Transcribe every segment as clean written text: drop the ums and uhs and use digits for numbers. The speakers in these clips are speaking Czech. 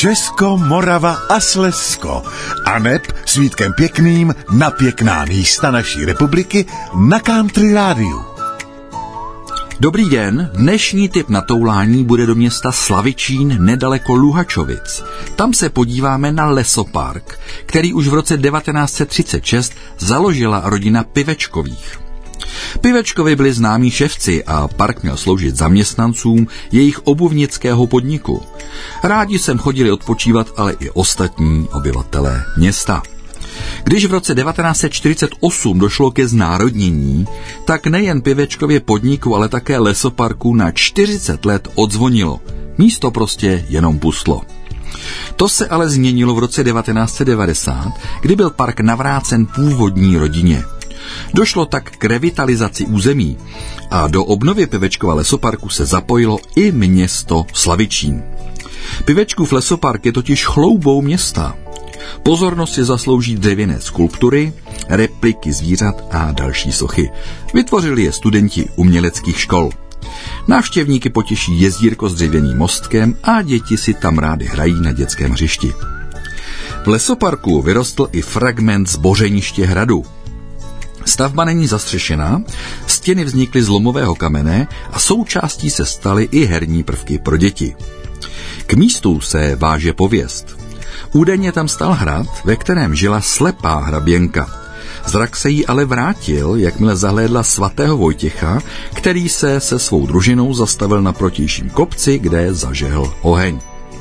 Česko, Morava a Slezsko. Aneb s Vítkem Pěkným na pěkná místa naší republiky na Country Rádiu. Dobrý den, dnešní tip na toulání bude do města Slavičín nedaleko Luhačovic. Tam se podíváme na lesopark, který už v roce 1936 založila rodina Pivečkových. Pivečkovi byli známí ševci a park měl sloužit zaměstnancům jejich obuvnického podniku. Rádi sem chodili odpočívat, ale i ostatní obyvatelé města. Když v roce 1948 došlo ke znárodnění, tak nejen Pivečkově podniku, ale také lesoparku na 40 let odzvonilo. Místo prostě jenom pustlo. To se ale změnilo v roce 1990, kdy byl park navrácen původní rodině. Došlo tak k revitalizaci území a do obnovy Pivečkova lesoparku se zapojilo i město Slavičín. Pivečkův lesopark je totiž chloubou města. Pozornost si zaslouží dřevěné skulptury, repliky zvířat a další sochy. Vytvořili je studenti uměleckých škol. Návštěvníky potěší jezdírko s dřevěným mostkem a děti si tam rády hrají na dětském hřišti. V lesoparku vyrostl i fragment zbořeniště hradu. Stavba není zastřešená, stěny vznikly z lomového kamene a součástí se staly i herní prvky pro děti. K místu se váže pověst. Údajně tam stal hrad, ve kterém žila slepá hraběnka. Zrak se jí ale vrátil, jakmile zahlédla svatého Vojtěcha, který se svou družinou zastavil na protějším kopci, kde zažehl oheň.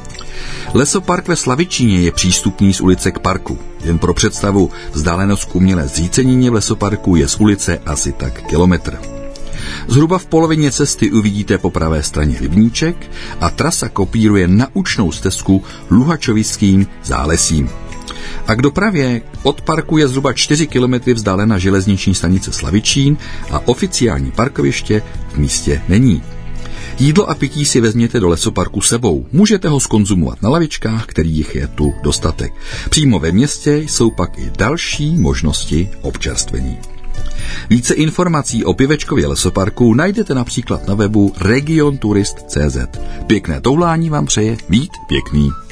Lesopark ve Slavičíně je přístupný z ulice k parku. Jen pro představu, vzdálenost k umělé zřícenině v lesoparku je z ulice asi tak kilometr. Zhruba v polovině cesty uvidíte po pravé straně rybníček a trasa kopíruje naučnou stezku Luhačovickým zálesím. A k dopravě od parku je zhruba 4 kilometry vzdálena železniční stanice Slavičín a oficiální parkoviště v místě není. Jídlo a pití si vezměte do lesoparku sebou. Můžete ho zkonzumovat na lavičkách, kterých je tu dostatek. Přímo ve městě jsou pak i další možnosti občerstvení. Více informací o Pivečkově lesoparku najdete například na webu regionturist.cz. Pěkné toulání vám přeje Vít Pěkný.